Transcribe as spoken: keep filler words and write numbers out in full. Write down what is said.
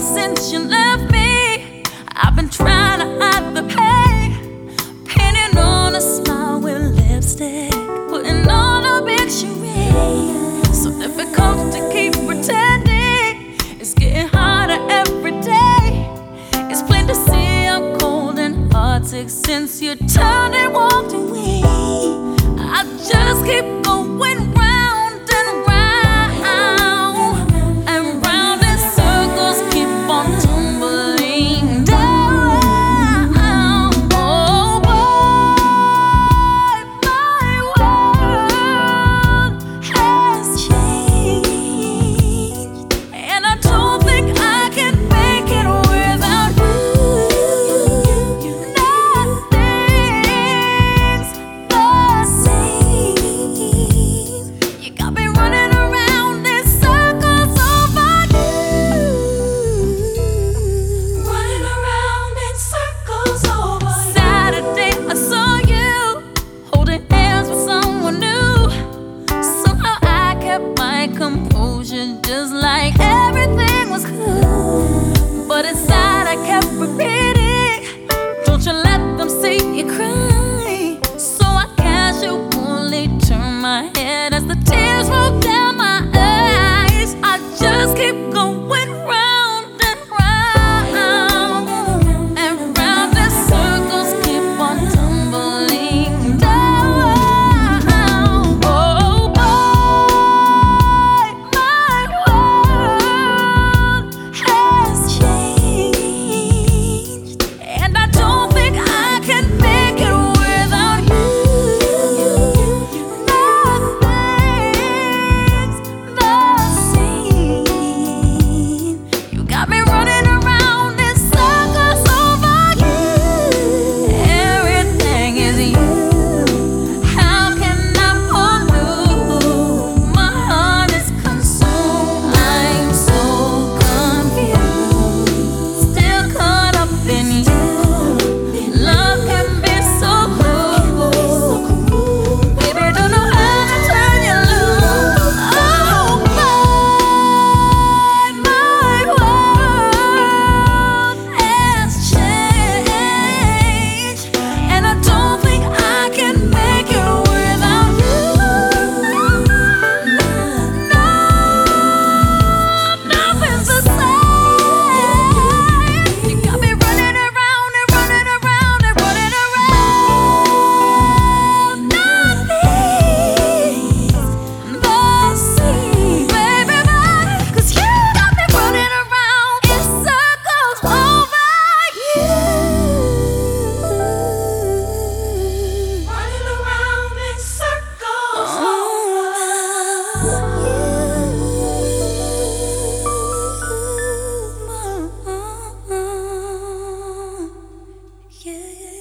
since you left me. I've been trying to hide the pain, painting on a smile with lipstick, putting on a big charade. So difficult to keep pretending. It's getting harder every day. It's plain to see I'm cold and heartsick since you turned and walked away. I just keep going round and round and round in circles, keep on tumbling down. Oh boy, my world has changed, and I don't think I can make it without you. Nothing's the same. You got me running around in circles over you. Running around in circles over you. Saturday, I saw you holding hands with someone new. Somehow I kept my composure, just like everything was cool. But inside I kept repeating, don't you let them see you cry. So I casually turned my head as the tears rolled down my eyes. I just keep going round and round and round in circles, keep on tumbling down. Oh boy, my world has changed, and I don't think I can make it without you. Nothing's the same. You got me running around in circles over you. Everything is you. How can I pollute? My heart is consumed. I'm so confused, still caught up in you. Love can be so cruel. Baby, don't know how to turn you loose. Oh boy, my world has changed, and I don't think I can make it without you. No, nothing's the same. You got me running around and running around and running around. Nothing's the same, baby, boy, 'cause you got me running around in circles over you. Running around in circles over you. Yeah.